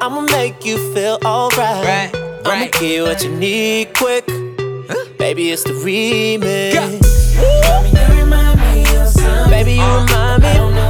I'ma make you feel alright. I'ma give you what you need quick. Baby, it's the remix. Mommy, you remind me of something. Baby, you remind me.